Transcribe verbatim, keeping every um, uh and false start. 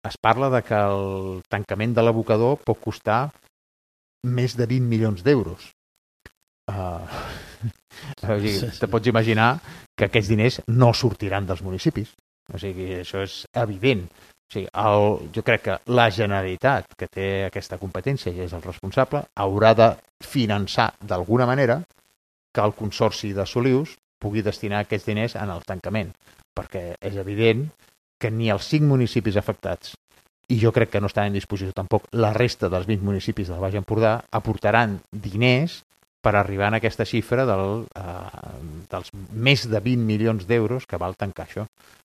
es parla de que el tancament de l'abocador pot costar més de vint milions d'euros. Uh, o sigui, Sí, sí. te pots imaginar que aquests diners no sortiran dels municipis. O sigui, això és evident. O sigui, el, jo crec que la Generalitat, que té aquesta competència i és el responsable, haurà de finançar d'alguna manera que el Consorci de Solius pugui destinar aquests diners en el tancament, perquè és evident que ni els cinc municipis afectats, i jo crec que no estan en disposició tampoc la resta dels vint municipis del Baix Empordà, aportaran diners per arribar a aquesta xifra del, eh, dels més de vint milions d'euros que val tancar això.